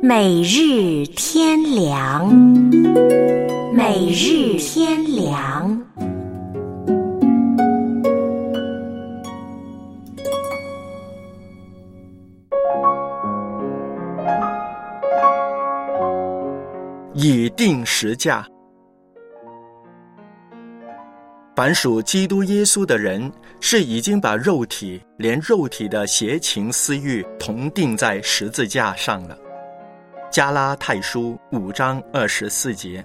每日天良，每日天良。 以定十架。凡属基督耶稣的人，是已经把肉体连肉体的邪情私欲同定在十字架上了。加拉太书5章24节。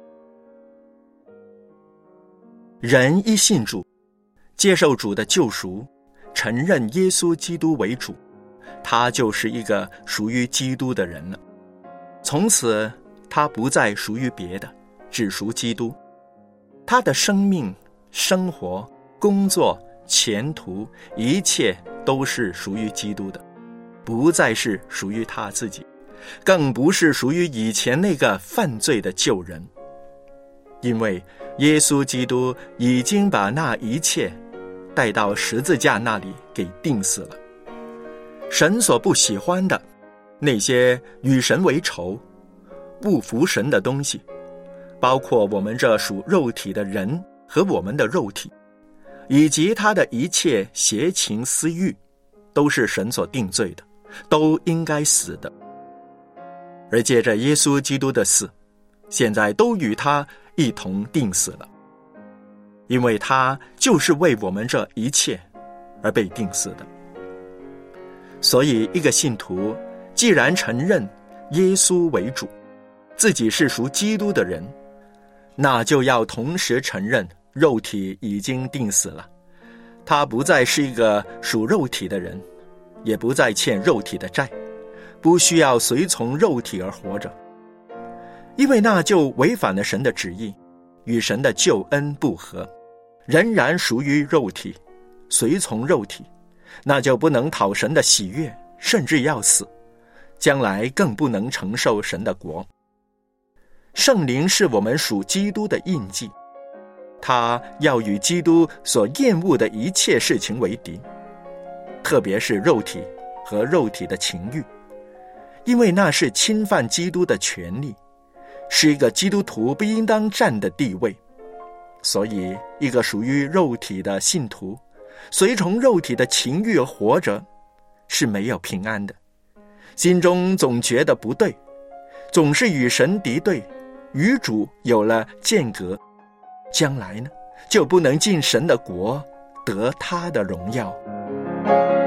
人一信主，接受主的救赎，承认耶稣基督为主，他就是一个属于基督的人了。从此他不再属于别的，只属基督。他的生命、生活、工作、前途，一切都是属于基督的，不再是属于他自己，更不是属于以前那个犯罪的旧人。因为耶稣基督已经把那一切带到十字架那里给钉死了。神所不喜欢的，那些与神为仇、不服神的东西，包括我们这属肉体的人和我们的肉体，以及他的一切邪情私欲，都是神所定罪的，都应该死的。而借着耶稣基督的死，现在都与他一同钉死了，因为他就是为我们这一切而被钉死的。所以一个信徒既然承认耶稣为主，自己是属基督的人，那就要同时承认肉体已经钉死了，他不再是一个属肉体的人，也不再欠肉体的债，不需要随从肉体而活着，因为那就违反了神的旨意，与神的救恩不合，仍然属于肉体，随从肉体，那就不能讨神的喜悦，甚至要死，将来更不能承受神的国。圣灵是我们属基督的印记，他要与基督所厌恶的一切事情为敌，特别是肉体和肉体的情欲，因为那是侵犯基督的权利，是一个基督徒不应当占的地位。所以一个属于肉体的信徒，随从肉体的情欲而活着，是没有平安的，心中总觉得不对，总是与神敌对，与主有了间隔，将来呢，就不能进神的国，得他的荣耀。